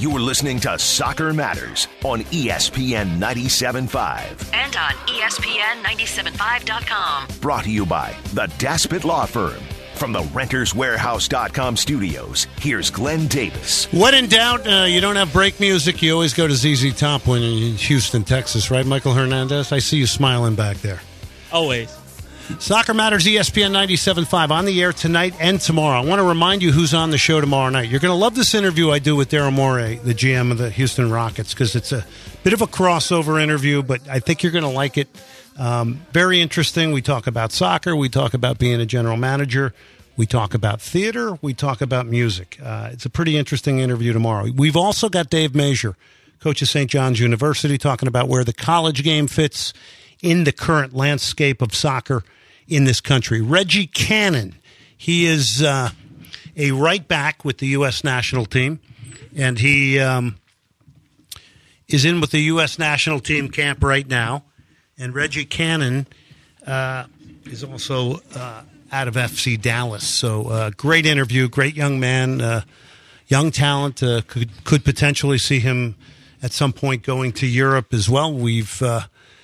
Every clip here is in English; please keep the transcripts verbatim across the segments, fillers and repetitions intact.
You're listening to Soccer Matters on E S P N ninety-seven point five. And on E S P N ninety-seven point five dot com. Brought to you by the Daspit Law Firm. From the Renters Warehouse dot com studios, here's Glenn Davis. When in doubt, uh, you don't have break music, you always go to Z Z Top when you're in Houston, Texas, right, Michael Hernandez? I see you smiling back there. Always. Soccer Matters, E S P N ninety-seven point five, on the air tonight and tomorrow. I want to remind you who's on the show tomorrow night. You're going to love this interview I do with Daryl Morey, the G M of the Houston Rockets, because it's a bit of a crossover interview, but I think you're going to like it. Um, very interesting. We talk about soccer. We talk about being a general manager. We talk about theater. We talk about music. Uh, it's a pretty interesting interview tomorrow. We've also got Dave Major, coach of Saint John's University, talking about where the college game fits in the current landscape of soccer in this country. Reggie Cannon, he is uh, a right back with the U S national team, and he um, is in with the U S national team camp right now. And Reggie Cannon uh, is also uh, out of F C Dallas. So uh, great interview, great young man, uh, young talent. Uh, could could potentially see him at some point going to Europe as well. We've uh,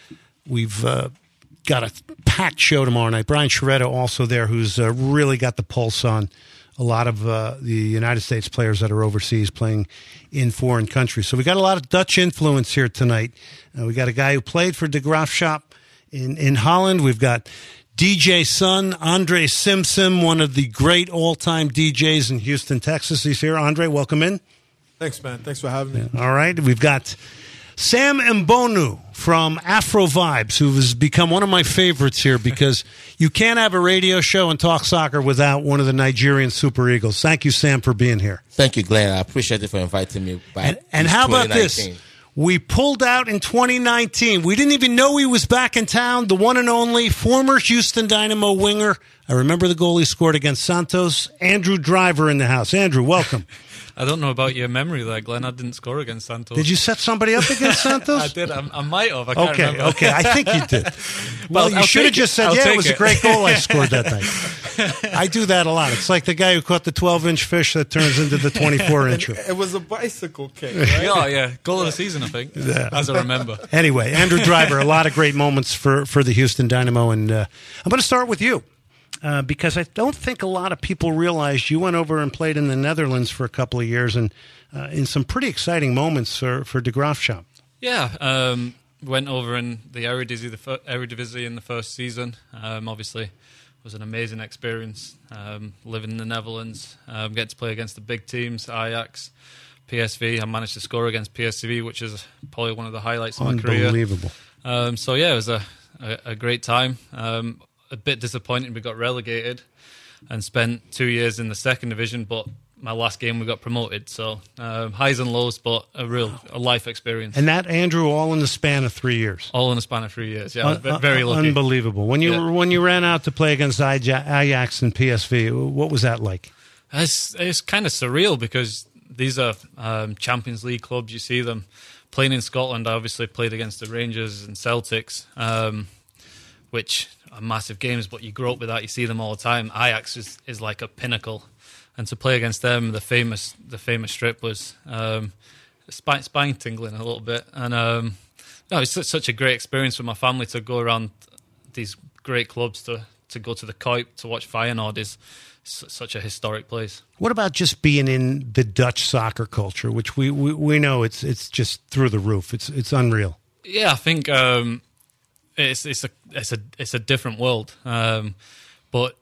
we've uh, got a packed show tomorrow night. Brian Sciaretta also there, who's uh, really got the pulse on a lot of uh, the United States players that are overseas playing in foreign countries. So we got a lot of Dutch influence here tonight. Uh, we got a guy who played for De Graafschap in, in Holland. We've got D J son, Andre Simpson, one of the great all-time D Js in Houston, Texas. He's here. Andre, welcome in. Thanks, man. Thanks for having me. All right. We've got Sam Mbonu from Afro Vibes, who has become one of my favorites here because you can't have a radio show and talk soccer without one of the Nigerian Super Eagles. Thank you, Sam, for being here. Thank you, Glenn. I appreciate it for inviting me back. And, and how about this? We pulled out in twenty nineteen. We didn't even know he was back in town. The one and only former Houston Dynamo winger. I remember the goal he scored against Santos. Andrew Driver in the house. Andrew, welcome. I don't know about your memory there, Glenn. I didn't score against Santos. Did you set somebody up against Santos? I did. I, I might have. I can't okay, remember. okay. I think you did. Well, well you should have just said, I'll yeah, it was it. a great goal I scored that night. I do that a lot. It's like the guy who caught the twelve-inch fish that turns into the twenty-four-incher. It was a bicycle kick, right? Yeah, yeah. Goal of the season, I think, yeah. As I remember. Anyway, Andrew Driver, a lot of great moments for, for the Houston Dynamo. And uh, I'm going to start with you. Uh, because I don't think a lot of people realize you went over and played in the Netherlands for a couple of years and uh, in some pretty exciting moments for, for De Graafschap. Yeah, um, went over in the Eredivisie, the fir- Eredivisie in the first season. Um, obviously, it was an amazing experience um, living in the Netherlands, um, getting to play against the big teams, Ajax, P S V. I managed to score against P S V, which is probably one of the highlights of my career. Unbelievable. Um, so, yeah, it was a, a, a great time. Um, a bit disappointing we got relegated and spent two years in the second division, but my last game we got promoted. So um, highs and lows, but a real a life experience. And that, Andrew, all in the span of three years. All in the span of three years. Yeah, uh, very lucky. Unbelievable. When you yeah. when you ran out to play against Ajax and P S V, what was that like? It's it's kind of surreal because these are um, Champions League clubs. You see them playing in Scotland. I obviously played against the Rangers and Celtics, um, which are massive games, but you grow up with that. You see them all the time. Ajax is, is like a pinnacle, and to play against them, the famous the famous strip was um, spine, spine tingling a little bit. And um, no, it's such, such a great experience for my family to go around these great clubs, to to go to the Kuip to watch Feyenoord is such a historic place. What about just being in the Dutch soccer culture, which we, we, we know it's it's just through the roof. It's it's unreal. Yeah, I think. Um, It's it's a it's a it's a different world, um, but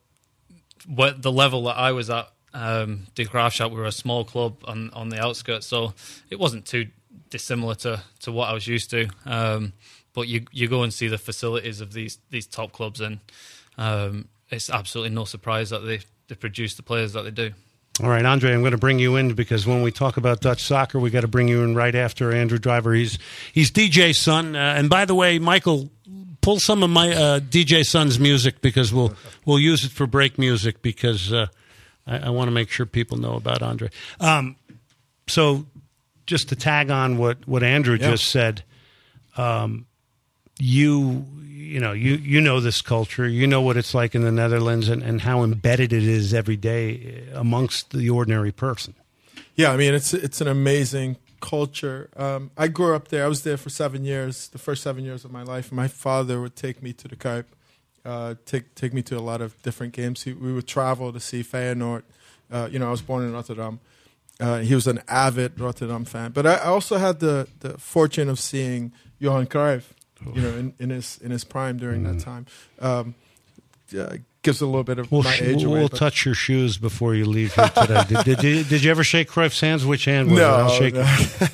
what the level that I was at, um, De Graafschap, we were a small club on, on the outskirts, so it wasn't too dissimilar to, to what I was used to. Um, but you you go and see the facilities of these these top clubs, and um, it's absolutely no surprise that they they produce the players that they do. All right, Andre, I'm going to bring you in because when we talk about Dutch soccer, we got to bring you in right after Andrew Driver. He's he's D J son, uh, and by the way, Michael, pull some of my uh, D J son's music because we'll we'll use it for break music because uh, I, I want to make sure people know about Andre. Um, so, just to tag on what what Andrew yeah. just said, um, you. You know, you, you know this culture. You know what it's like in the Netherlands and, and how embedded it is every day amongst the ordinary person. Yeah, I mean, it's it's an amazing culture. Um, I grew up there. I was there for seven years, the first seven years of my life. My father would take me to the Kuip, uh, take take me to a lot of different games. He, we would travel to see Feyenoord. Uh, you know, I was born in Rotterdam. Uh, he was an avid Rotterdam fan. But I, I also had the, the fortune of seeing Johan Cruyff, you know, in, in his in his prime during mm. that time. Um, uh, gives a little bit of we'll my sh- age we'll away. We'll but touch your shoes before you leave here today. did, did, you, did you ever shake Cruyff's hands? Which hand was no, it? I'll shake no.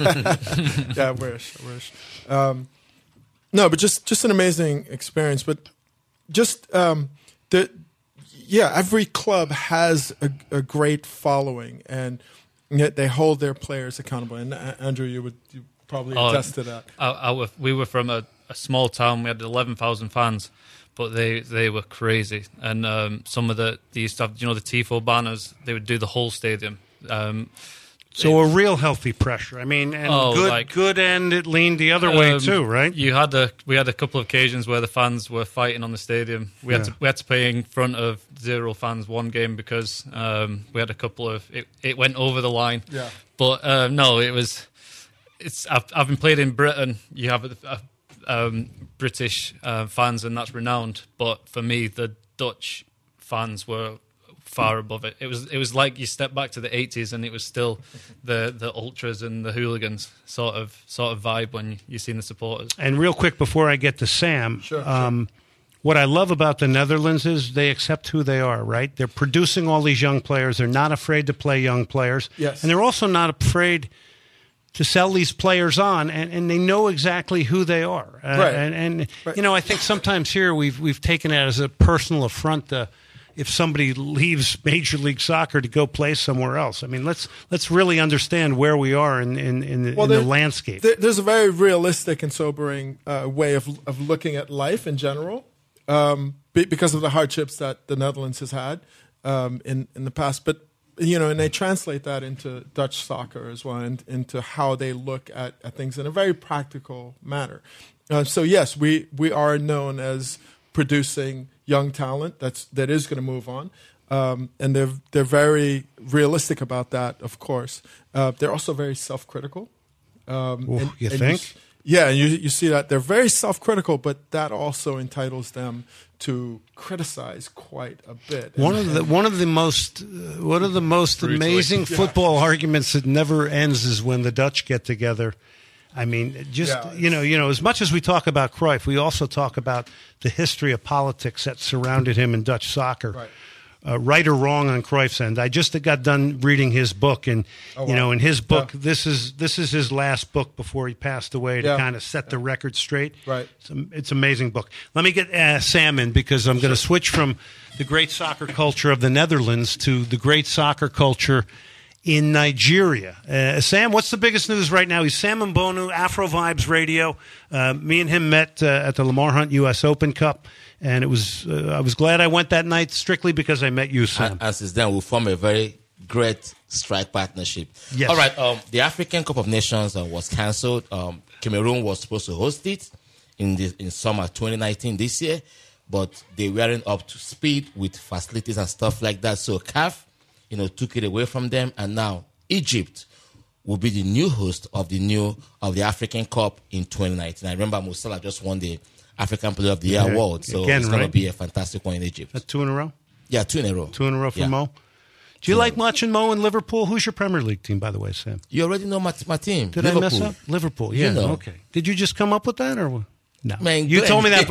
it. Yeah, I wish. I wish. Um, no, but just, just an amazing experience. But just um, the yeah, every club has a, a great following, and yet they hold their players accountable. And uh, Andrew, you would you probably Oh, attest to that. I, I, were- we were from a, a small town. We had eleven thousand fans, but they, they were crazy. And um, some of the, they used to have, you know, the Tifo banners, they would do the whole stadium. Um, So a real healthy pressure. I mean, and Oh, good, like- good end. It leaned the other way Um, too, right? You had a we had a couple of occasions where the fans were fighting on the stadium. We had Yeah. to we had to play in front of zero fans one game because um, we had a couple of it, it went over the line. Yeah. But uh, no, it was it's I've, I've been played in Britain. You have a, a, um, British uh, fans, and that's renowned. But for me, the Dutch fans were far above it. It was it was like you step back to the eighties and it was still the the ultras and the hooligans sort of sort of vibe when you seen the supporters. And real quick before I get to Sam, Sure, um, what I love about the Netherlands is they accept who they are, right? They're producing all these young players. They're not afraid to play young players. Yes. And they're also not afraid to sell these players on, and, and they know exactly who they are. Uh, Right. And, and Right. you know, I think sometimes here we've we've taken it as a personal affront to, if somebody leaves Major League Soccer to go play somewhere else. I mean, let's let's really understand where we are in in, in, the, Well, in the there- landscape. There, there's a very realistic and sobering uh, way of of looking at life in general, um, be, because of the hardships that the Netherlands has had um, in in the past. But you know, and they translate that into Dutch soccer as well, and into how they look at, at things in a very practical manner. Uh, so yes, we we are known as producing young talent that's that is going to move on, um, and they're they're very realistic about that. Of course, uh, they're also very self-critical. Um, Ooh, you and think? s- yeah, and you you see that they're very self-critical, but that also entitles them to criticize quite a bit. One And- of the one of the most uh, one of the most Brutally. amazing football arguments that never ends is when the Dutch get together. I mean, just Yeah, you know, you know, as much as we talk about Cruyff, we also talk about the history of politics that surrounded him in Dutch soccer. Right. Uh, right or wrong on Cruyff's end. I just got done reading his book, and Oh, you wow. know, in his book, Yeah. this is this is his last book before he passed away to Yeah. kind of set the record straight. Right. It's, a, it's an amazing book. Let me get uh, Sam in because I'm going to switch from the great soccer culture of the Netherlands to the great soccer culture in Nigeria. Uh, Sam, what's the biggest news right now? He's Sam Mbonu, Afro Vibes Radio. Uh, me and him met uh, at the Lamar Hunt U S Open Cup, and it was uh, I was glad I went that night strictly because I met you, Sam. And, and since then, we form a very great strike partnership. Yes. All right. Um, the African Cup of Nations uh, was cancelled. Um, Cameroon was supposed to host it in the in summer twenty nineteen this year, but they weren't up to speed with facilities and stuff like that. So C A F, you know, took it away from them, and now Egypt will be the new host of the new of the African Cup in twenty nineteen. I remember Mo Salah just won the African Player of the Year Yeah, award, so again, it's going right? to be a fantastic one in Egypt. That's two in a row. Yeah, two in a row. Two in a row for Yeah. Mo. Do you like watching Mo in Liverpool? Who's your Premier League team, by the way, Sam? You already know my, my team. Did Liverpool. I mess up? Liverpool. You Yeah. know. Okay. Did you just come up with that, or what? No. Man, you Glenn. told me that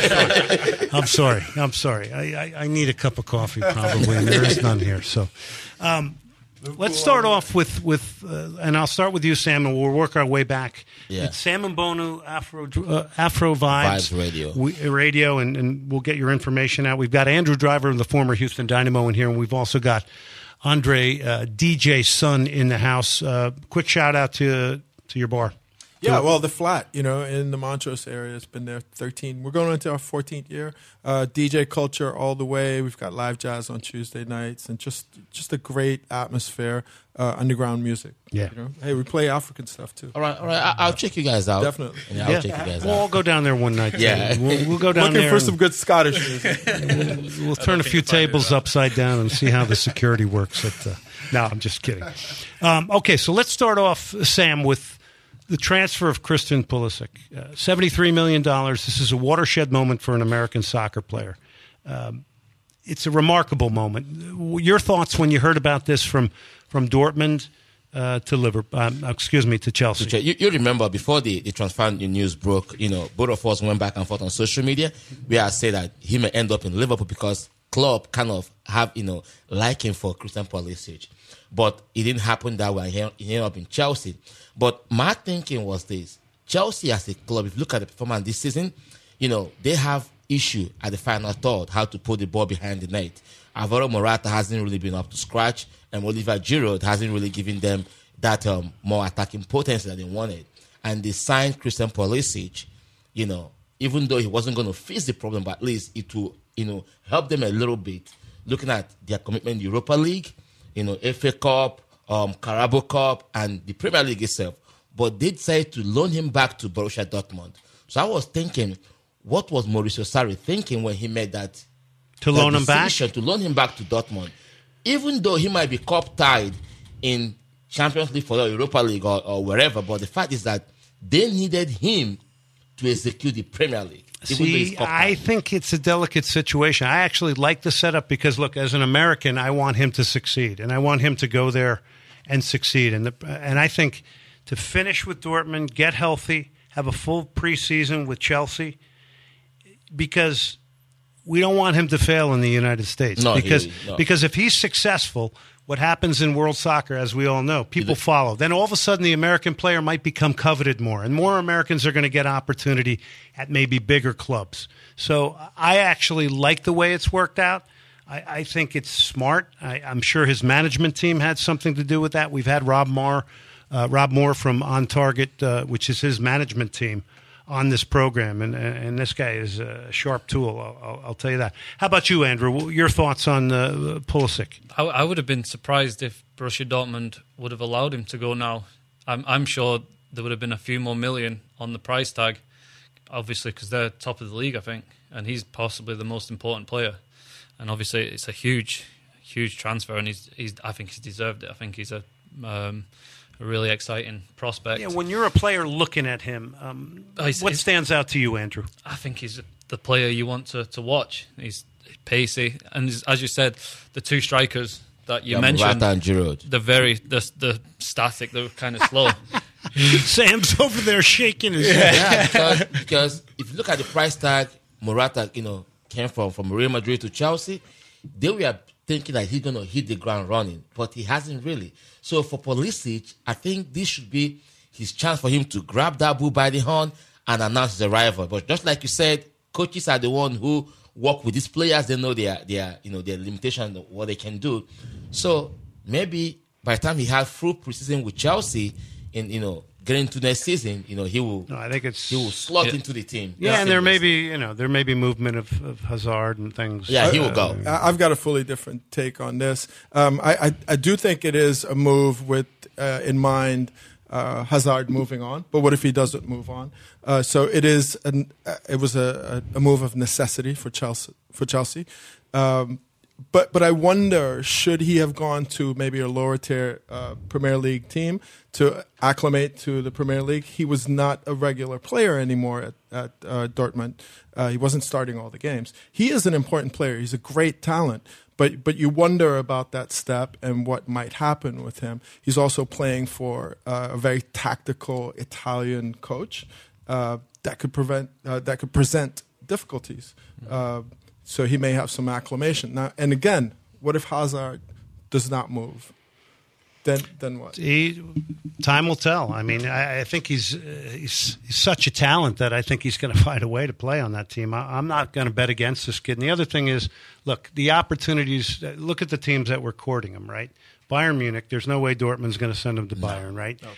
before. I'm sorry. I'm sorry. I'm sorry. I, I, I need a cup of coffee probably, and there is none here. So, um, let's start off with with, uh, and I'll start with you, Sam, and we'll work our way back. Yeah. It's Sam Mbonu, Afro uh, Afro Vibes, Vibes Radio. we, uh, radio, and, and we'll get your information out. We've got Andrew Driver, the former Houston Dynamo, in here, and we've also got Andre uh, D J Sun in the house. Uh, quick shout out to to your bar. Yeah, well, the flat, you know, in the Montrose area, it's been there thirteen. We're going into our fourteenth year. Uh, D J culture all the way. We've got live jazz on Tuesday nights, and just just a great atmosphere. Uh, underground music. Yeah. You know? Hey, we play African stuff too. All right, all right. I, I'll check you guys out. Definitely. Yeah, I'll Yeah. check you guys We'll all out. go down there one night. Yeah. too. We'll, we'll go down Looking there. for and some good Scottish music. We'll, we'll turn a few tables upside down and see how the security works. At the, no, I'm just kidding. Um, okay, so let's start off, Sam, with the transfer of Christian Pulisic. Uh, seventy-three million dollars. This is a watershed moment for an American soccer player. Um, it's a remarkable moment. Your thoughts when you heard about this from, from Dortmund uh, to Liverpool, um, excuse me, to Chelsea? You, you remember before the, the transfer news broke, you know, both of us went back and forth on social media where I said that he may end up in Liverpool because club kind of have, you know, liking for Christian Pulisic. But it didn't happen that way. He ended up in Chelsea. But my thinking was this. Chelsea as a club, if you look at the performance this season, you know, they have issue at the final third, how to put the ball behind the net. Alvaro Morata hasn't really been up to scratch, and Oliver Giroud hasn't really given them that um, more attacking potency that they wanted. And they signed Christian Pulisic, you know, even though he wasn't going to fix the problem, but at least it will, you know, help them a little bit. Looking at their commitment in the Europa League, you know, F A Cup, um, Carabao Cup, and the Premier League itself. But they decided to loan him back to Borussia Dortmund. So I was thinking, what was Mauricio Sarri thinking when he made that To that loan him back? decision to loan him back to Dortmund? Even though he might be cup tied in Champions League for the Europa League or, or wherever, but the fact is that they needed him to execute the Premier League. Even though he's See, cup I tied. think it's a delicate situation. I actually like the setup because, look, as an American, I want him to succeed, and I want him to go there and succeed. And the, and I think to finish with Dortmund, get healthy, have a full preseason with Chelsea, because we don't want him to fail in the United States. No, he- because no. because if he's successful, what happens in world soccer, as we all know, people follow. Then all of a sudden, the American player might become coveted more, and more Americans are going to get opportunity at maybe bigger clubs. So I actually like the way it's worked out. I, I think it's smart. I, I'm sure his management team had something to do with that. We've had Rob Moore, uh, Rob Moore from On Target, uh, which is his management team, on this program, and and this guy is a sharp tool. I'll, I'll, I'll tell you that. How about you, Andrew? Your thoughts on uh, Pulisic? I, I would have been surprised if Borussia Dortmund would have allowed him to go now. I'm, I'm sure there would have been a few more million on the price tag, obviously, because they're top of the league, I think, and he's possibly the most important player. And obviously, it's a huge, huge transfer, and he's, he's I think he's deserved it. I think he's a, um, a really exciting prospect. Yeah, when you're a player looking at him, um, Oh, he's- what he's- stands out to you, Andrew? I think he's the player you want to, to watch. He's pacey, and he's, as you said, the two strikers that you Yeah, mentioned, Morata and Giroud. the very the the static, they're kind of slow. Sam's over there shaking his head. Yeah, because, because if you look at the price tag, Morata, you know, came from, from Real Madrid to Chelsea, they were thinking that he's going to hit the ground running, but he hasn't really. So for Pulisic, I think this should be his chance for him to grab that bull by the horn and announce his arrival. But just like you said, coaches are the one who work with these players. They know their their you know their limitation, what they can do. So maybe by the time he has full preseason with Chelsea, in you know getting to next season, you know he will No, I think it's he will slot Yeah. into the team. yeah, and there may Seamlessly. be you know there may be movement of, of Hazard and things. Yeah, he will Uh, go. I- I've got a fully different take on this. Um, I, I, I do think it is a move with uh, in mind uh, Hazard moving on, but what if he doesn't move on? Uh, so it is an, uh, it was a, a move of necessity for Chelsea. For Chelsea, um, but but I wonder, should he have gone to maybe a lower tier uh, Premier League team to acclimate to the Premier League? He was not a regular player anymore at, at uh, Dortmund. Uh, he wasn't starting all the games. He is an important player. He's a great talent. But but you wonder about that step and what might happen with him. He's also playing for uh, a very tactical Italian coach uh, that could prevent uh, that could present difficulties. Uh, so he may have some acclimation now. And again, what if Hazard does not move? Then then what? He, time will tell. I mean, I, I think he's, uh, he's he's such a talent that I think he's going to find a way to play on that team. I, I'm not going to bet against this kid. And the other thing is, look, the opportunities. Look at the teams that were courting him, right? Bayern Munich. There's no way Dortmund's going to send him to Bayern, right?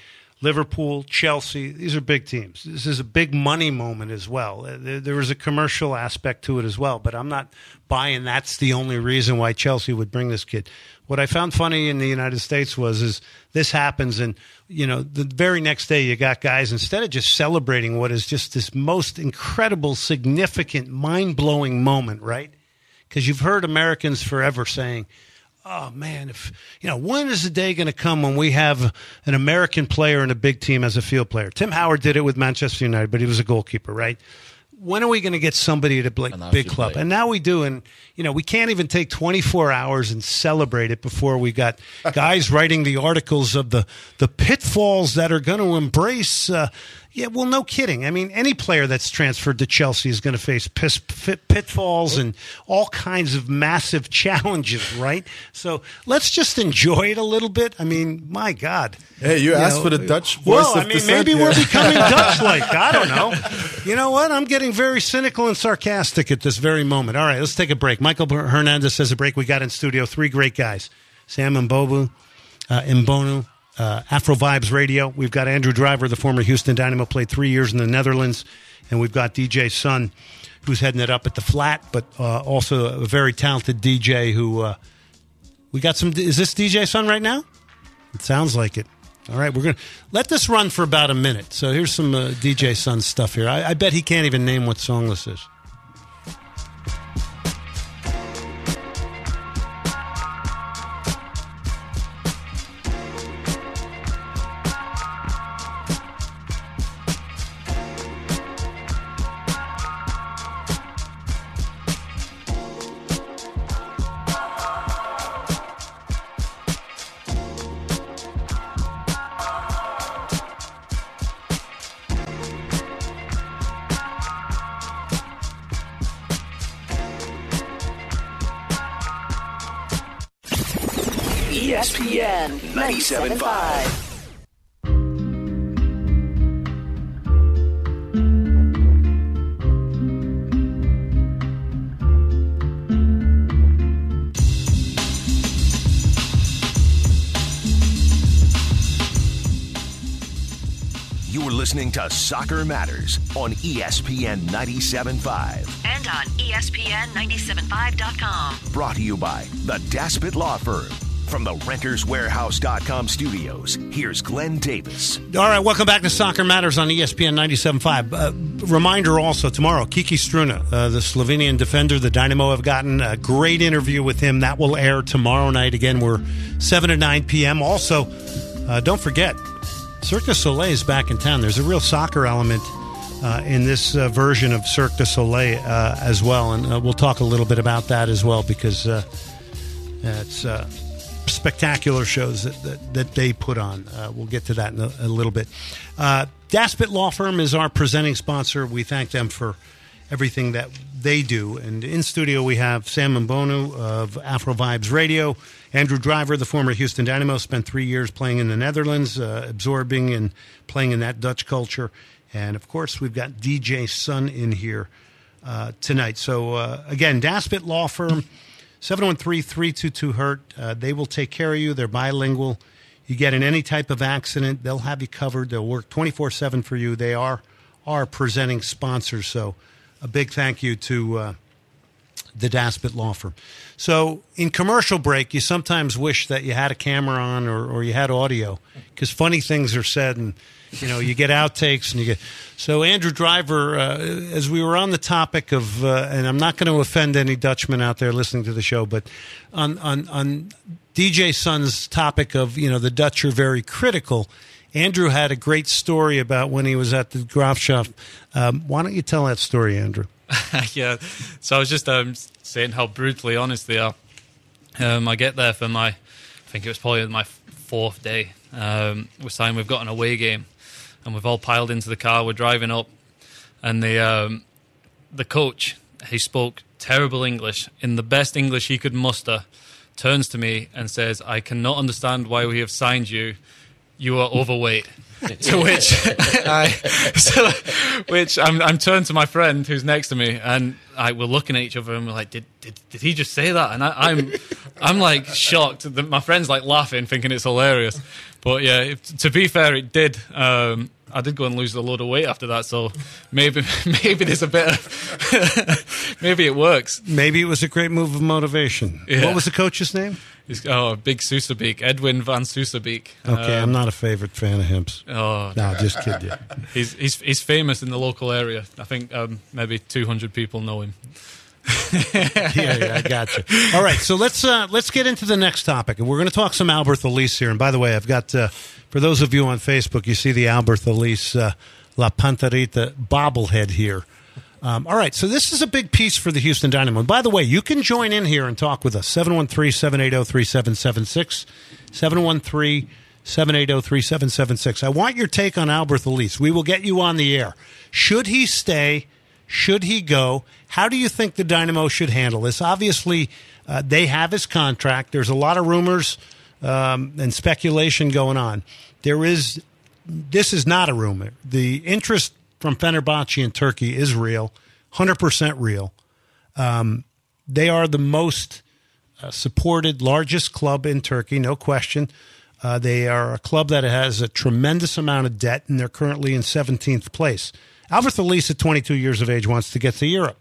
Liverpool, Chelsea, these are big teams. This is a big money moment as well. There, there was a commercial aspect to it as well, but I'm not buying that's the only reason why Chelsea would bring this kid. What I found funny in the United States was is this happens, and you know the very next day you got guys, instead of just celebrating what is just this most incredible, significant, mind-blowing moment, right? Because you've heard Americans forever saying, oh, man, if you know, when is the day going to come when we have an American player in a big team as a field player? Tim Howard did it with Manchester United, but he was a goalkeeper, right? When are we going to get somebody at a big, big club? Play. And now we do, and you know, we can't even take twenty-four hours and celebrate it before we got guys writing the articles of the, the pitfalls that are going to embrace uh, Yeah, well, no kidding. I mean, any player that's transferred to Chelsea is going to face pis- pit- pitfalls and all kinds of massive challenges, right? So let's just enjoy it a little bit. I mean, my God. Hey, you, you asked know, for the Dutch voice well, of I mean, dissent maybe here. we're becoming Dutch-like. I don't know. You know what? I'm getting very cynical and sarcastic at this very moment. All right, let's take a break. Michael Hernandez says a break. We got in studio three great guys. Sam Mbobu, uh, Mbonu, Uh, Afro Vibes Radio. We've got Andrew Driver, the former Houston Dynamo, played three years in the Netherlands. And we've got D J Sun, who's heading it up at the Flat, but uh, also a very talented D J who uh, we got some. Is this D J Sun right now? It sounds like it. All right, we're going to let this run for about a minute. So here's some uh, D J Sun stuff here. I, I bet he can't even name what song this is. E S P N ninety-seven point five. You're listening to Soccer Matters on E S P N ninety-seven point five. And on E S P N ninety-seven point five dot com. Brought to you by the Daspit Law Firm. From the Renters Warehouse dot com studios, here's Glenn Davis. All right, welcome back to Soccer Matters on E S P N ninety-seven point five. Uh, reminder also, tomorrow, Kiki Struna, uh, the Slovenian defender, the Dynamo have gotten a great interview with him. That will air tomorrow night. Again, we're seven to nine p.m. Also, uh, don't forget, Cirque du Soleil is back in town. There's a real soccer element uh, in this uh, version of Cirque du Soleil uh, as well, and uh, we'll talk a little bit about that as well because uh, it's... Uh, spectacular shows that, that, that they put on. Uh, we'll get to that in a, a little bit. Uh, Daspit Law Firm is our presenting sponsor. We thank them for everything that they do. And in studio we have Sam Mbonu of Afro Vibes Radio, Andrew Driver, the former Houston Dynamo, spent three years playing in the Netherlands, uh, absorbing and playing in that Dutch culture. And, of course, we've got D J Sun in here uh, tonight. So, uh, again, Daspit Law Firm, seven one three, three two two, hurt. Uh, they will take care of you. They're bilingual. You get in any type of accident, they'll have you covered. They'll work twenty-four seven for you. They are our presenting sponsors. So a big thank you to uh, the Daspit Law Firm. So in commercial break, you sometimes wish that you had a camera on or, or you had audio because funny things are said and, you know, you get outtakes and you get. So Andrew Driver, uh, as we were on the topic of, uh, and I'm not going to offend any Dutchmen out there listening to the show, but on on on D J Sun's topic of, you know, the Dutch are very critical. Andrew had a great story about when he was at the Graafschap. Um, why don't you tell that story, Andrew? Yeah. So I was just um, saying how brutally honest they are. Um, I get there for my, I think it was probably my fourth day. Um, we're saying we've got an away game. And we've all piled into the car. We're driving up, and the um, the coach, he spoke terrible English in the best English he could muster. Turns to me and says, "I cannot understand why we have signed you. You are overweight." To which I, so, which I'm I'm turned to my friend who's next to me, and I we're looking at each other, and we're like, "Did did did he just say that?" And I, I'm I'm like shocked. The, my friend's like laughing, thinking it's hilarious. But yeah, if, to be fair, it did. Um, I did go and lose a load of weight after that, so maybe maybe there's a bit of maybe it works. Maybe it was a great move of motivation. Yeah. What was the coach's name? He's, oh, Big Susabeek, Edwin van Susabeek. Okay, Um, I'm not a favorite fan of him. Oh, No, just kidding. he's he's he's famous in the local area. I think um, maybe two hundred people know him. yeah, yeah, I got you. All right, so let's uh, let's get into the next topic, and we're going to talk some Alberth Elise here. And by the way, I've got uh, for those of you on Facebook, you see the Alberth Elise uh, La Panterita bobblehead here. Um, all right, so this is a big piece for the Houston Dynamo. And by the way, you can join in here and talk with us. seven one three, seven eight zero, three seven seven six. seven one three, seven eight zero, three seven seven six. I want your take on Alberth Elise. We will get you on the air. Should he stay? Should he go? How do you think the Dynamo should handle this? Obviously, uh, they have his contract. There's a lot of rumors um, and speculation going on. There is, this is not a rumor. The interest from Fenerbahce in Turkey is real, one hundred percent real. Um, they are the most uh, supported, largest club in Turkey, no question. Uh, they are a club that has a tremendous amount of debt, and they're currently in seventeenth place. Alberth Elise, at twenty-two years of age, wants to get to Europe.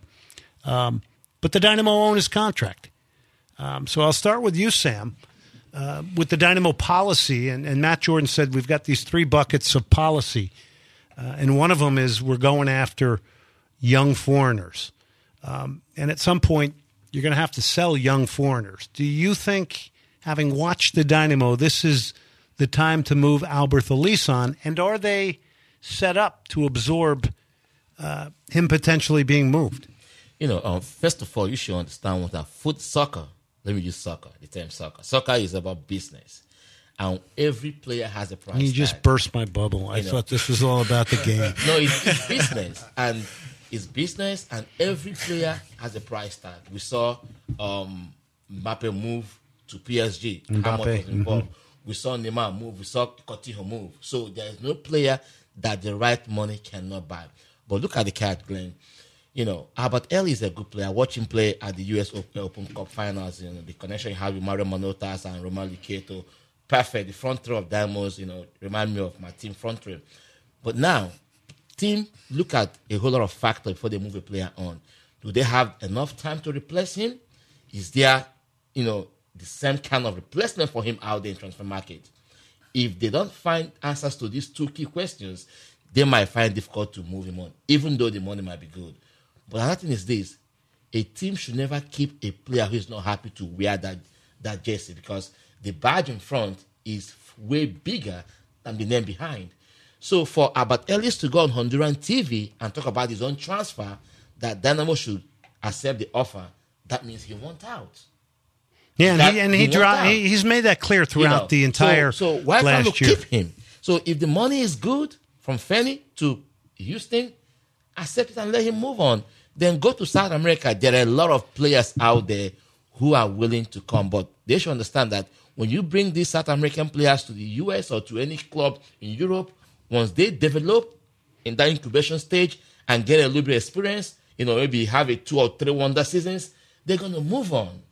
Um, but the Dynamo own his contract. Um, so I'll start with you, Sam, uh, with the Dynamo policy. And, and Matt Jordan said we've got these three buckets of policy. Uh, and one of them is we're going after young foreigners. Um, and at some point, you're going to have to sell young foreigners. Do you think, having watched the Dynamo, this is the time to move Alberth Elise on? And are they set up to absorb uh, him potentially being moved? You know, um, first of all, you should understand what a foot soccer. Let me use soccer, the term soccer. Soccer is about business. And every player has a price You tag. just burst my bubble. I You know. thought this was all about the game. No, it's, it's business. And it's business, and every player has a price tag. We saw um, Mbappe move to P S G. How much Mbappe, was involved? We saw Neymar move. We saw Coutinho move. So there is no player that the right money cannot buy. But look at the card, Glenn. You know, Albert Ellie is a good player. Watch him play at the U S Open, Open Cup Finals. You know, the connection he had with Mario Manotas and Romelu Lukaku. Perfect. The front row of Dynamos, you know, remind me of my team front row. But now, team look at a whole lot of factors before they move a player on. Do they have enough time to replace him? Is there, you know, the same kind of replacement for him out there in transfer market? If they don't find answers to these two key questions, they might find it difficult to move him on, even though the money might be good. But another thing is this: a team should never keep a player who is not happy to wear that, that jersey, because the badge in front is way bigger than the name behind. So for Albert Ellis to go on Honduran T V and talk about his own transfer, that Dynamo should accept the offer, that means he wants out. Yeah, and That he, and he he wants dro- out. he, he's made that clear throughout You know, the entire so, so why can't last we year. keep him? So if the money is good from Feni to Houston, accept it and let him move on. Then go to South America. There are a lot of players out there who are willing to come, but they should understand that when you bring these South American players to the U S or to any club in Europe, once they develop in that incubation stage and get a little bit of experience, you know, maybe have a two or three wonder seasons, they're going to move on.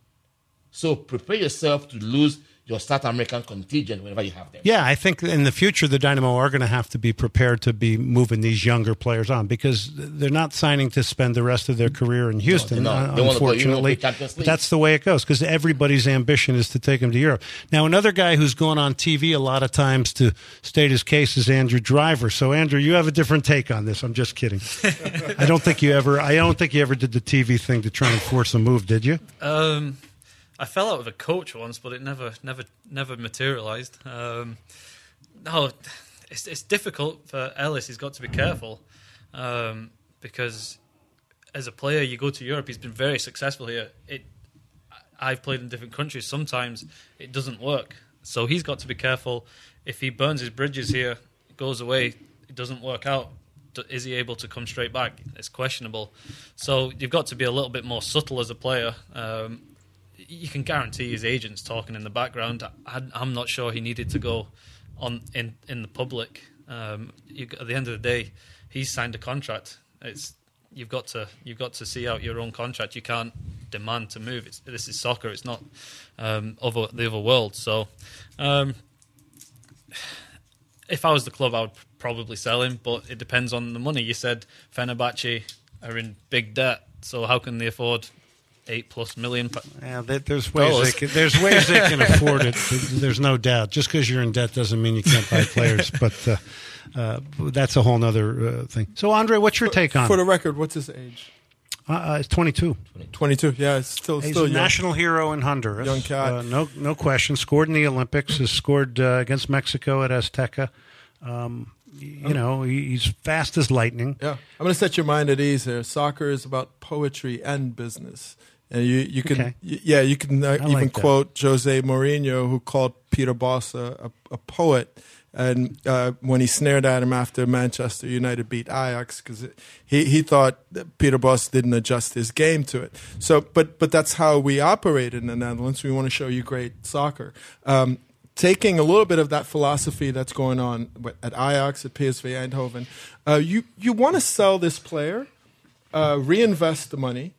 So prepare yourself to lose your South American contingent whenever you have them. Yeah, I think in the future the Dynamo are going to have to be prepared to be moving these younger players on, because they're not signing to spend the rest of their career in Houston, No, they're not. uh, They wanna play- you wanna unfortunately. play Champions But League. that's the way it goes, because everybody's ambition is to take them to Europe. Now, another guy who's gone on T V a lot of times to state his case is Andrew Driver. So, Andrew, you have a different take on this. I'm just kidding. I don't think you ever. I don't think you ever did the T V thing to try and force a move, did you? Um, I fell out with a coach once, but it never, never, never materialised. Um, no, it's it's difficult for Ellis. He's got to be careful um, because as a player, you go to Europe. He's been very successful here. It, I've played in different countries. Sometimes it doesn't work, so he's got to be careful. If he burns his bridges here, goes away, it doesn't work out. Is he able to come straight back? It's questionable. So you've got to be a little bit more subtle as a player. Um, you can guarantee his agent's talking in the background. I, I'm not sure he needed to go on in, in the public. Um, you, at the end of the day, he's signed a contract. It's you've got to you've got to see out your own contract. You can't demand to move. It's, this is soccer. It's not um, other, the other world. So um, if I was the club, I would probably sell him, but it depends on the money. You said Fenerbahce are in big debt, so how can they afford eight plus million? Yeah, there's ways they can, there's ways they can afford it. There's no doubt. Just because you're in debt doesn't mean you can't buy players. But uh, uh, that's a whole other uh, thing. So, Andre, what's your take on? For the record, what's his age? Uh, uh, it's twenty-two. twenty-two. Yeah, it's still He's still a young. national hero in Honduras. Young cat. Uh, no, no question. Scored in the Olympics. Has scored uh, against Mexico at Azteca. Um, you know, he's fast as lightning. Yeah, I'm going to set your mind at ease here. Soccer is about poetry and business. And you, you can, Okay. y- yeah, you can uh, even like that. quote Jose Mourinho, who called Peter Bosz a, a, a poet, and uh, when he snared at him after Manchester United beat Ajax, because he he thought that Peter Bosz didn't adjust his game to it. So, but but that's how we operate in the Netherlands. We want to show you great soccer. Um, taking a little bit of that philosophy that's going on at Ajax, at P S V Eindhoven, uh, you you want to sell this player, uh, reinvest the money.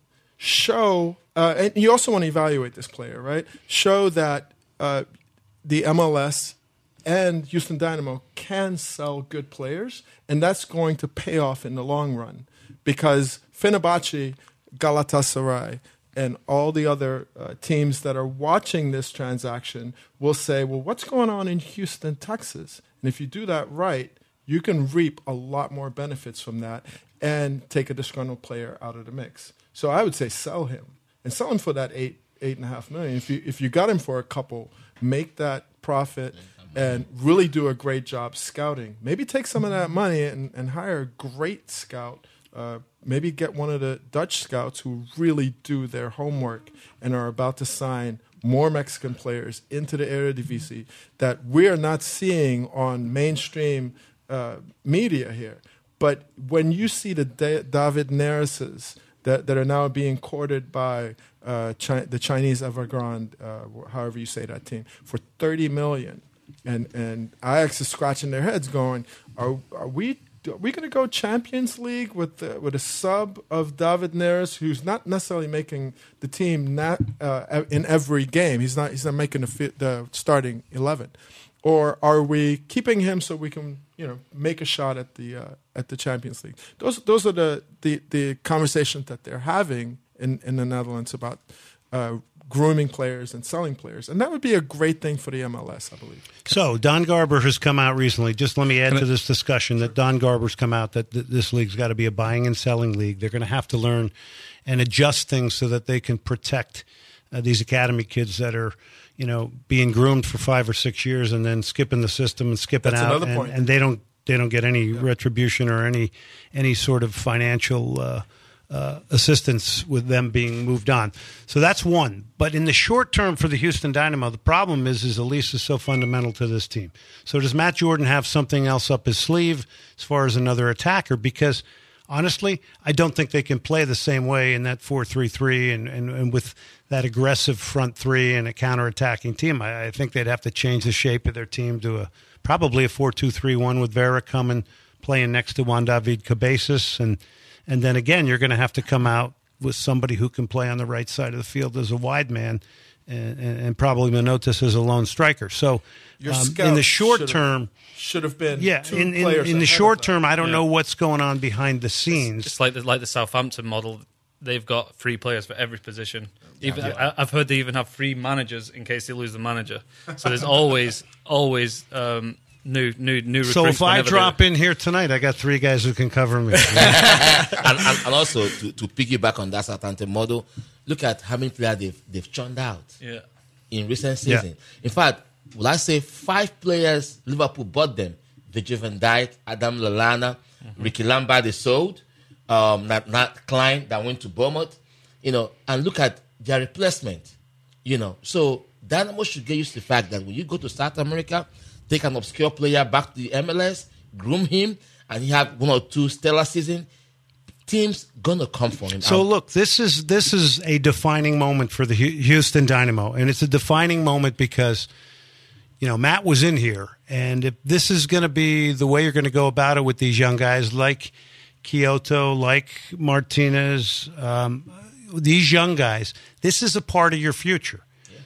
Show, uh, and you also want to evaluate this player, right? Show that uh, the M L S and Houston Dynamo can sell good players, and that's going to pay off in the long run because Fenerbahce, Galatasaray, and all the other uh, teams that are watching this transaction will say, well, what's going on in Houston, Texas? And if you do that right, you can reap a lot more benefits from that and take a disgruntled player out of the mix. So I would say sell him and sell him for that eight, eight and a half million. If you if you got him for a couple, make that profit and really do a great job scouting. Maybe take some of that money and, and hire a great scout. Uh, maybe get one of the Dutch scouts who really do their homework and are about to sign more Mexican players into the Eredivisie that we're not seeing on mainstream uh, media here. But when you see the Da- David Neres's that, that are now being courted by uh, Chi- the Chinese Evergrande, uh, however you say that team, for thirty million dollars, and and Ajax is scratching their heads, going, "Are are we are we going to go Champions League with the, with a sub of David Neres, who's not necessarily making the team not, uh, in every game? He's not he's not making the, fi- the starting eleven, or are we keeping him so we can you know make a shot at the uh, at the Champions League?" Those those are the the, the conversations that they're having in, in the Netherlands about uh, grooming players and selling players, and that would be a great thing for the M L S, I believe. So Don Garber has come out recently. Just let me add to this discussion that Don Garber's come out that th- this league's got to be a buying and selling league. They're going to have to learn and adjust things so that they can protect uh, these academy kids that are, you know, being groomed for five or six years and then skipping the system and skipping That's out, another and, point. and they don't they don't get any retribution or any any sort of financial uh, uh, assistance with them being moved on. So that's one. But in the short term for the Houston Dynamo, the problem is is Elise is so fundamental to this team. So does Matt Jordan have something else up his sleeve as far as another attacker? Because honestly, I don't think they can play the same way in that four three three and, and, and with that aggressive front three and a counterattacking team. I, I think they'd have to change the shape of their team to a probably a four two three one with Vera coming, playing next to Juan David Cabezas. And, and then again, you're going to have to come out with somebody who can play on the right side of the field as a wide man and, and, and probably Manotas as a lone striker. So Your um, scout in the short should've- term, should have been yeah, two in, in, players in the ahead short of that. term, I don't Yeah. know what's going on behind the scenes. It's like the, like the Southampton model. They've got three players for every position. Even I, I've heard they even have three managers in case they lose the manager. So there's always always um, new new new. So recruits if I whenever drop they- in here tonight, I got three guys who can cover me. and, and, and also to, to piggyback on that Southampton model, look at how many players they've they've churned out yeah. in recent Yeah. season. In fact, will I say five players Liverpool bought them: Virgil van Dijk, Adam Lallana, Mm-hmm. Ricky Lambert they sold, um, Nat, Nat Klein that went to Bournemouth. You know, and look at their replacement. You know, so Dynamo should get used to the fact that when you go to South America, take an obscure player back to the M L S, groom him, and he have one or two stellar season. Teams gonna come for him. So And look, this is this is a defining moment for the Hu- Houston Dynamo, and it's a defining moment because, you know, Matt was in here, and if this is going to be the way you're going to go about it with these young guys like Kyoto, like Martinez, um, these young guys, this is a part of your future.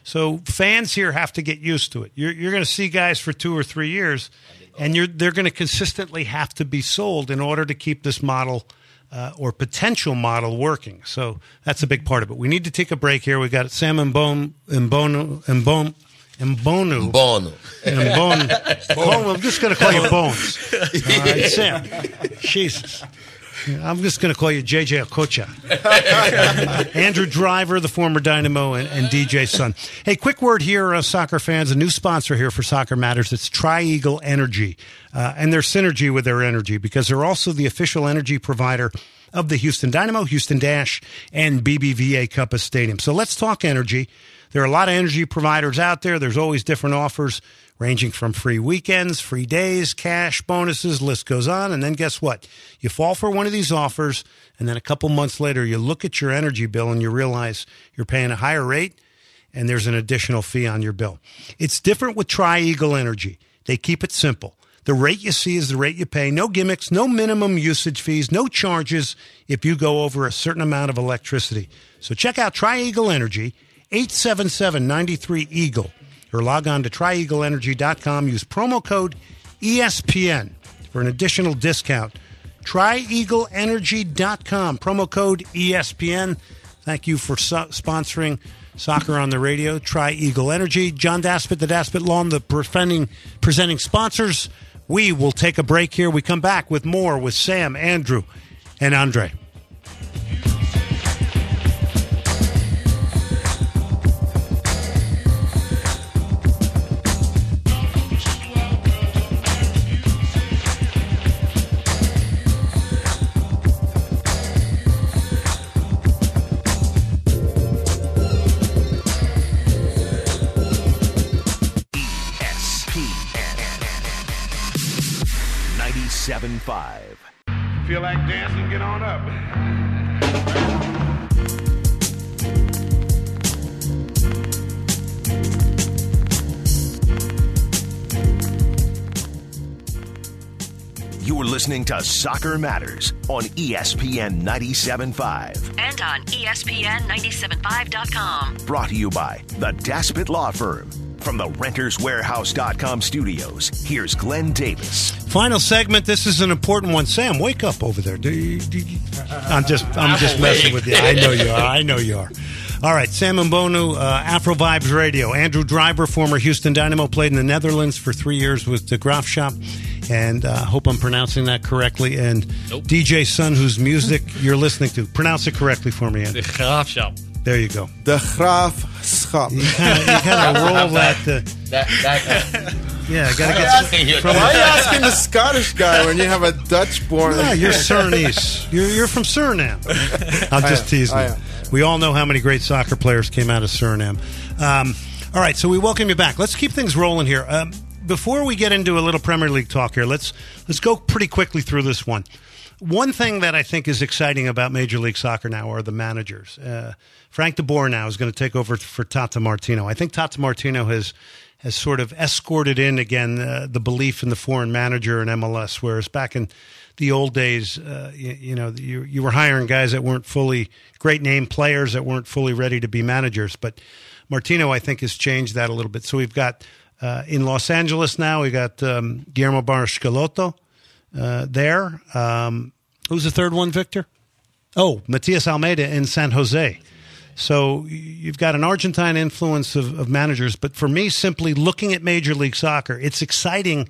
So fans here have to get used to it. You're, you're going to see guys for two or three years, and you're, they're going to consistently have to be sold in order to keep this model uh, or potential model working. So that's a big part of it. We need to take a break here. We got Sam Mbonu, Mbonu, Mbonu, Mbonu. Bono. Mbonu. Oh, I'm just going to call you Bones. All right, Sam. Jesus. I'm just going to call you J J Okocha. Andrew Driver, the former Dynamo, and, and D J Sun. Hey, quick word here, uh, soccer fans. A new sponsor here for Soccer Matters. It's Tri-Eagle Energy. Uh, and their synergy with their energy, because they're also the official energy provider of the Houston Dynamo, Houston Dash, and B B V A Cup Stadium. So let's talk energy. There are a lot of energy providers out there. There's always different offers, ranging from free weekends, free days, cash, bonuses, list goes on. And then guess what? You fall for one of these offers, and then a couple months later, you look at your energy bill and you realize you're paying a higher rate, and there's an additional fee on your bill. It's different with Tri-Eagle Energy. They keep it simple. The rate you see is the rate you pay. No gimmicks, no minimum usage fees, no charges if you go over a certain amount of electricity. So check out Tri-Eagle Energy, eight seven seven, nine three, EAGLE. Or log on to tri eagle energy dot com. Use promo code E S P N for an additional discount. tri eagle energy dot com. Promo code E S P N. Thank you for so- sponsoring Soccer on the Radio. Tri-Eagle Energy. John Daspit, the Daspit Law, the presenting, presenting sponsors. We will take a break here. We come back with more with Sam, Andrew, and Andre. ninety-seven point five. Feel like dancing? Get on up. You're listening to Soccer Matters on E S P N ninety-seven point five. And on E S P N ninety-seven point five dot com. Brought to you by the Daspit Law Firm. From the renters warehouse dot com studios, here's Glenn Davis. Final segment. This is an important one. Sam, wake up over there. Do you, do you, I'm just, I'm just messing with you. I know you are. I know you are. All right, Sam Mbonu, uh, Afro Vibes Radio. Andrew Driver, former Houston Dynamo, played in the Netherlands for three years with the Graafschap, and I uh, hope I'm pronouncing that correctly. And Nope. D J Sun, whose music you're listening to. Pronounce it correctly for me, Andy. The Graafschap. There you go. The Graafschap. You kind of roll that. Uh, That, that, yeah, got to Why get are you some. asking you- From Why are you asking the Scottish guy when you have a Dutch-born? Yeah, you're Surinese. You're, you're from Suriname. I'm I just am. teasing. I you. am. We all know how many great soccer players came out of Suriname. Um, all right, so we welcome you back. Let's keep things rolling here. Um, before we get into a little Premier League talk here, let's let's go pretty quickly through this one. One thing that I think is exciting about Major League Soccer now are the managers. Uh, Frank de Boer now is going to take over for Tata Martino. I think Tata Martino has has sort of escorted in again uh, the belief in the foreign manager in M L S, whereas back in the old days, uh, you, you know, you, you were hiring guys that weren't fully great name players that weren't fully ready to be managers. But Martino, I think, has changed that a little bit. So we've got uh, in Los Angeles now, we got um, Guillermo Barros Schelotto uh, there. Um, who's the third one, Victor? Oh, Matias Almeida in San Jose. So you've got an Argentine influence of, of managers. But for me, simply looking at Major League Soccer, it's exciting.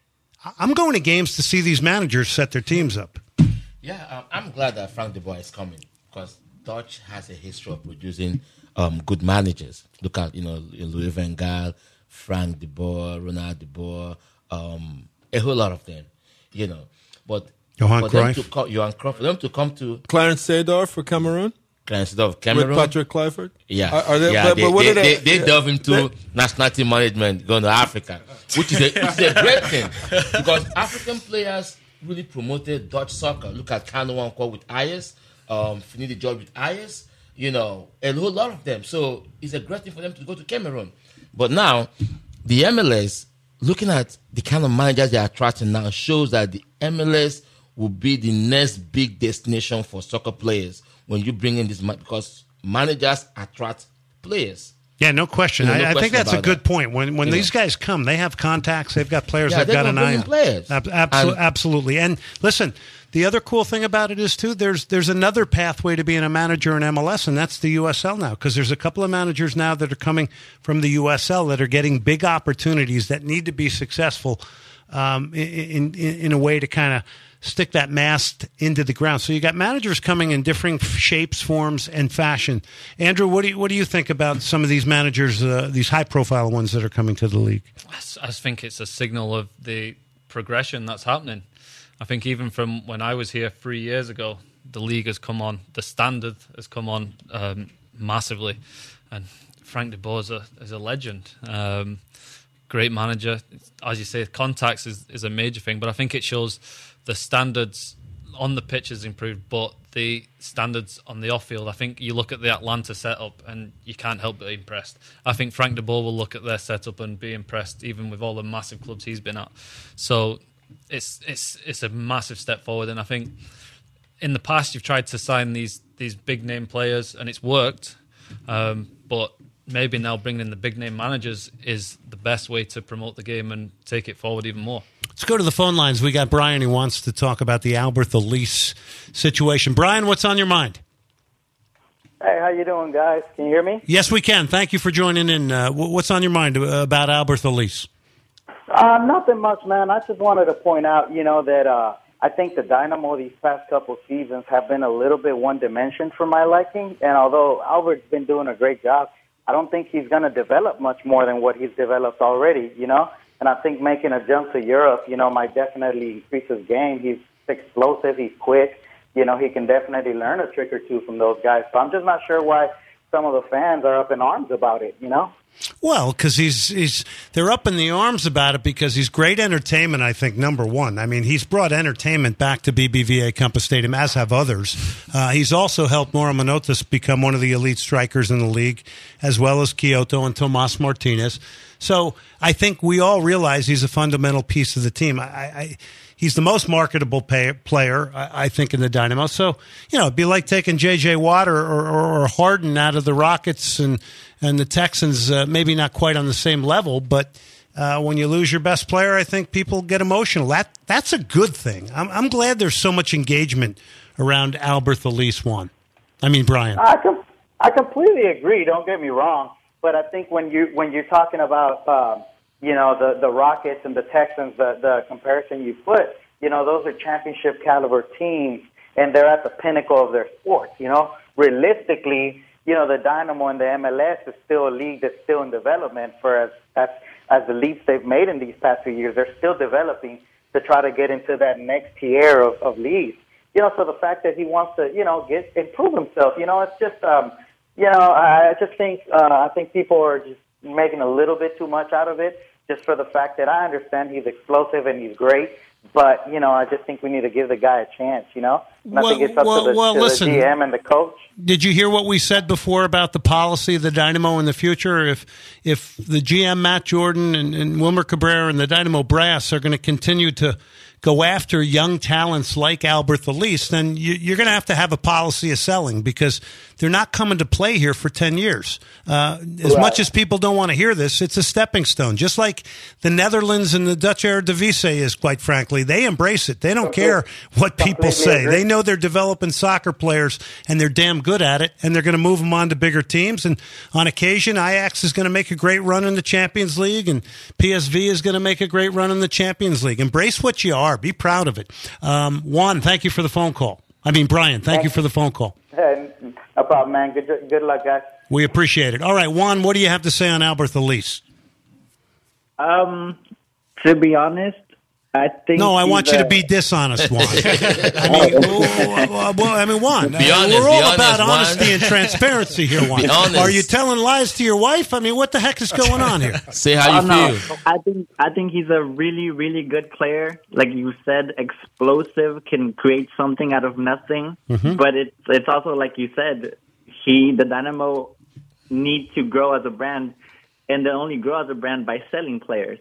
I'm going to games to see these managers set their teams up. Yeah, um, I'm glad that Frank de Boer is coming because Dutch has a history of producing um, good managers. Look at, you know, Louis van Gaal, Frank de Boer, Ronald de Boer, um, a whole lot of them, you know. But Johan for them Cruyff. to co- Johan Cruyff, for them to come to Clarence Seedorf for Cameroon instead of Cameroon. with Patrick Kluivert. Yeah, Are, are they? yeah, but, they, but what they, are they? they, they delve into nationality management, going to Africa, which is, a, which is a great thing because African players really promoted Dutch soccer. Look at Kano Nwankwo with Ajax, um, Finidi George with Ajax, you know, a whole lot of them. So it's a great thing for them to go to Cameroon. But now, the M L S, looking at the kind of managers they are attracting now, shows that the M L S will be the next big destination for soccer players when you bring in this, because managers attract players. Yeah, no question. Yeah, no I, I think question that's a about good that. point. When when Yeah. these guys come, they have contacts. They've got players. Yeah, they've got they're an gonna eye bring on. players. Ab- abso- And- absolutely. And listen, the other cool thing about it is too. There's there's another pathway to being a manager in M L S, and that's the U S L now. Because there's a couple of managers now that are coming from the U S L that are getting big opportunities that need to be successful um, in, in in a way to kind of stick that mast into the ground. So you got managers coming in different shapes, forms, and fashion. Andrew, what do you, what do you think about some of these managers, uh, these high-profile ones that are coming to the league? I s- I just think it's a signal of the progression that's happening. I think even from when I was here three years ago, the league has come on, the standard has come on um, massively, and Frank de Boer is a, is a legend. Um, great manager. As you say, contacts is, is a major thing, but I think it shows the standards on the pitch has improved, but the standards on the off-field, I think you look at the Atlanta setup and you can't help but be impressed. I think Frank de Boer will look at their setup and be impressed, even with all the massive clubs he's been at. So it's it's it's a massive step forward, and I think in the past you've tried to sign these these big-name players and it's worked, um, but maybe now bringing in the big-name managers is the best way to promote the game and take it forward even more. Let's go to the phone lines. We got Brian who wants to talk about the Albert Elise situation. Brian, what's on your mind? Hey, how you doing, guys? Can you hear me? Yes, we can. Thank you for joining in. Uh, what's on your mind about Albert Elise? Uh, nothing much, man. I just wanted to point out, you know, that uh, I think the Dynamo these past couple seasons have been a little bit one dimension for my liking. And although Albert's been doing a great job, I don't think he's going to develop much more than what he's developed already, you know? And I think making a jump to Europe, you know, might definitely increase his game. He's explosive. He's quick. You know, he can definitely learn a trick or two from those guys. So I'm just not sure why some of the fans are up in arms about it, you know? Well, because he's he's they're up in the arms about it because he's great entertainment, I think, number one. I mean, he's brought entertainment back to B B V A Compass Stadium, as have others. Uh, he's also helped Mauro Manotas become one of the elite strikers in the league, as well as Kyoto and Tomas Martinez. So I think we all realize he's a fundamental piece of the team. I, I He's the most marketable pay, player, I, I think, in the Dynamo. So, you know, it'd be like taking J J Watt or, or, or Harden out of the Rockets and, and the Texans, uh, maybe not quite on the same level, but uh, when you lose your best player, I think people get emotional. That That's a good thing. I'm, I'm glad there's so much engagement around Albert Elise one. I mean, Brian. I, com- I completely agree. Don't get me wrong. But I think when, you, when you're talking about um, – you know, the, the Rockets and the Texans, the, the comparison you put, you know, those are championship caliber teams, and they're at the pinnacle of their sports, you know. Realistically, you know, the Dynamo and the M L S is still a league that's still in development for as, as, as the leaps they've made in these past few years. They're still developing to try to get into that next tier of, of leagues. You know, so the fact that he wants to, you know, get improve himself, you know, it's just, um, you know, I just think, uh, I think people are just making a little bit too much out of it. Just for the fact that I understand he's explosive and he's great, but, you know, I just think we need to give the guy a chance, you know? And well, I think it's up well, to, the, well, to listen, the G M and the coach. Did you hear what we said before about the policy of the Dynamo in the future? If if the G M, Matt Jordan, and, and Wilmer Cabrera and the Dynamo brass are going to continue to go after young talents like Albert Elise, then you, you're going to have to have a policy of selling because they're not coming to play here for ten years. Uh, as Right. much as people don't want to hear this, it's a stepping stone. Just like the Netherlands and the Dutch Eredivisie is, quite frankly. They embrace it. They don't care what people Completely say. agree. They know they're developing soccer players, and they're damn good at it, and they're going to move them on to bigger teams. And on occasion, Ajax is going to make a great run in the Champions League, and P S V is going to make a great run in the Champions League. Embrace what you are. Be proud of it. Um, Juan, thank you for the phone call. I mean, Brian, thank you for the phone call. Hey, no problem, man. Good, good luck, guys. We appreciate it. All right, Juan, what do you have to say on Albert Elise? Um, to be honest, I think. No, I he's want you a- to be dishonest, Juan. I mean, well, well, I mean, Juan, Be uh, honest, we're all be honest, about Juan. honesty and transparency here, Juan. Be honest. Are you telling lies to your wife? I mean, what the heck is going on here? Say how Oh, you no. feel. I think I think he's a really, really good player. Like you said, explosive, can create something out of nothing. Mm-hmm. But it's it's also like you said, he the Dynamo need to grow as a brand, and they only grow as a brand by selling players.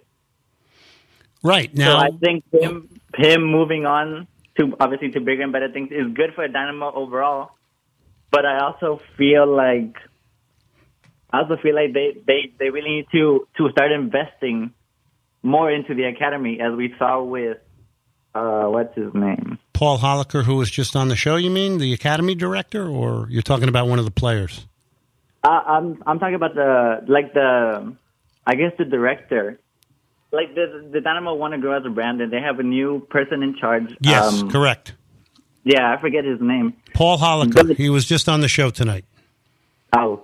Right So now, I think him him moving on to obviously to bigger and better things is good for Dynamo overall. But I also feel like I also feel like they, they, they really need to, to start investing more into the academy, as we saw with, uh, what's his name? Paul Holliker, who was just on the show, you mean? The academy director? Or you're talking about one of the players? Uh, I'm I'm talking about the, like the, I guess the director. Like the, the Dynamo want to grow as a brand, and they have a new person in charge. Yes, um, correct. Yeah, I forget his name. Paul Holliker. He was just on the show tonight. Oh.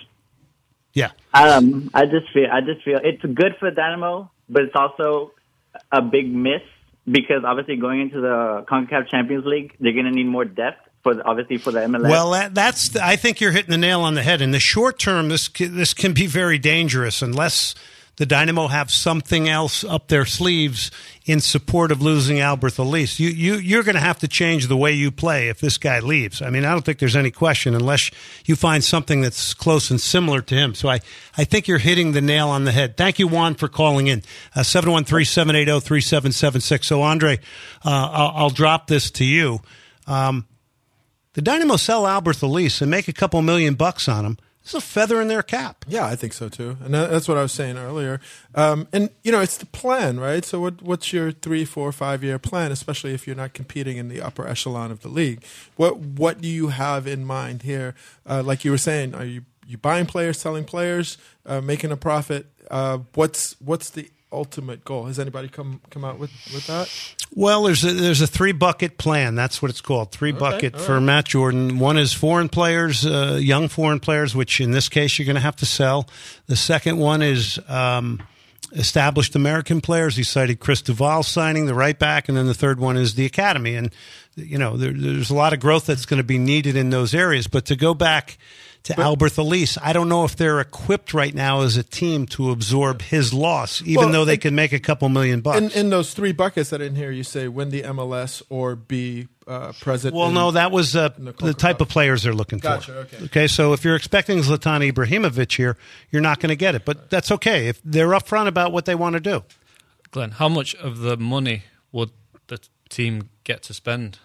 Yeah. Um, I just feel, I just feel it's good for Dynamo, but it's also a big miss because obviously going into the CONCACAF Champions League, they're going to need more depth for the, obviously for the M L S. Well, that, that's I think you're hitting the nail on the head. In the short term, this this can be very dangerous unless the Dynamo have something else up their sleeves in support of losing Alberth Elise. You, you, you're going to have to change the way you play if this guy leaves. I mean, I don't think there's any question unless you find something that's close and similar to him. So I, I think you're hitting the nail on the head. Thank you, Juan, for calling in. Uh, seven one three, seven eight zero, three seven seven six. So, Andre, uh, I'll, I'll drop this to you. Um, the Dynamo sell Alberth Elise and make a couple million bucks on him. It's a feather in their cap. Yeah, I think so too, and that's what I was saying earlier. Um, and you know, it's the plan, right? So, what, what's your three, four, five year plan? Especially if you're not competing in the upper echelon of the league. What what do you have in mind here? Uh, like you were saying, are you you buying players, selling players, uh, making a profit? Uh, what's what's the ultimate goal? Has anybody come come out with, with that? Well, there's a, there's a three bucket plan. That's what it's called. Three Okay, bucket all for right. Matt Jordan. One is foreign players, uh, young foreign players, which in this case you're going to have to sell. The second one is um, established American players. He cited Chris Duval signing the right back, and then the third one is the academy. And you know, there, there's a lot of growth that's going to be needed in those areas. But to go back to But- Alberth Elise, I don't know if they're equipped right now as a team to absorb his loss, even Well, though they it- can make a couple million bucks. In, in those three buckets that in here, you say win the M L S or be uh, present. Well, in, no, that was uh, in the, the type CONCACAF. of players they're looking Gotcha, for. okay. Okay, so if you're expecting Zlatan Ibrahimovic here, you're not going to get it. But that's okay if they're upfront about what they want to do. Glenn, how much of the money would the team get to spend?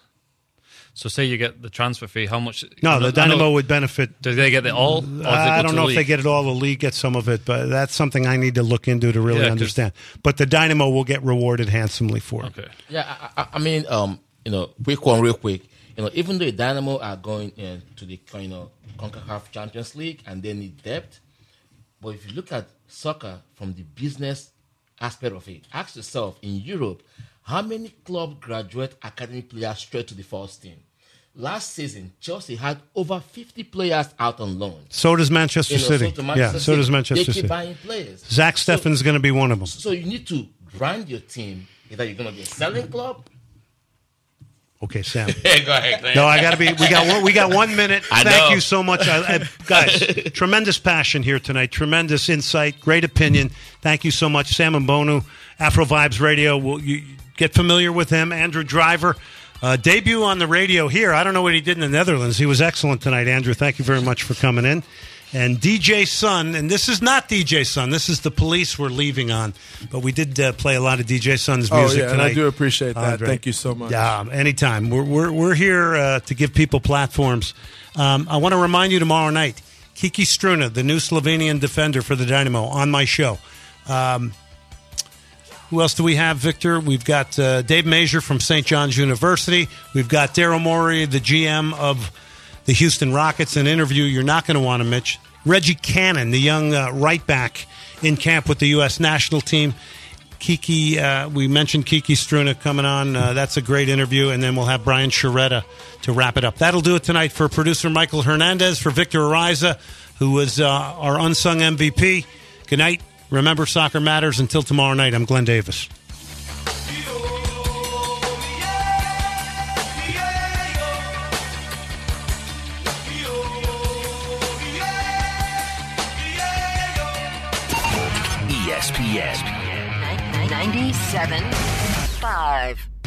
So say you get the transfer fee, how much? No, I know- the I know- Dynamo would benefit. Do they get it all? Or do they go I to don't the know if league? they get it all. The league gets some of it, but that's something I need to look into to really Yeah, 'cause- understand. But the Dynamo will get rewarded handsomely for it. Okay. Yeah, I, I, I mean, um, you know, quick one, real quick. You know, even though the Dynamo are going uh, to the you know CONCACAF Champions League and they need depth, but if you look at soccer from the business aspect of it, ask yourself in Europe, how many clubs graduate academy players straight to the first team? Last season, Chelsea had over fifty players out on loan. So does Manchester You know, City. so to Manchester yeah, so City, does Manchester They keep City. buying players. Zach So- Steffen's going to be one of them. So you need to brand your team. Either you're going to be a selling club. Okay, Sam. Yeah, go ahead. Go ahead. No, I got to be. We got one. We got one minute. I Thank know. you so much, I, I, guys. Tremendous passion here tonight. Tremendous insight. Great opinion. Thank you so much, Sam Mbonu, Afro Vibes Radio. Will you get familiar with him? Andrew Driver, uh, debut on the radio here. I don't know what he did in the Netherlands. He was excellent tonight, Andrew. Thank you very much for coming in. And D J Sun, and this is not D J Sun. This is the Police we're leaving on. But we did uh, play a lot of D J Sun's Oh, music yeah, and tonight. I do appreciate that. Andre. Thank you so much. Yeah, anytime. We're we're we're here uh, to give people platforms. Um, I want to remind you tomorrow night, Kiki Struna, the new Slovenian defender for the Dynamo, on my show. Um, who else do we have, Victor? We've got uh, Dave Major from Saint John's University. We've got Daryl Morey, the G M of the Houston Rockets, an interview you're not going to want to miss. Reggie Cannon, the young uh, right back in camp with the U S national team. Kiki, uh, we mentioned Kiki Struna coming on. Uh, that's a great interview. And then we'll have Brian Sharetta to wrap it up. That'll do it tonight for producer Michael Hernandez, for Victor Ariza, who was uh, our unsung M V P. Good night. Remember, soccer matters. Until tomorrow night, I'm Glenn Davis. E S P N ninety-seven point five